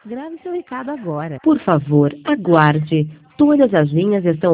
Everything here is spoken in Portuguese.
Grave seu recado agora. Por favor, aguarde. Todas as linhas estão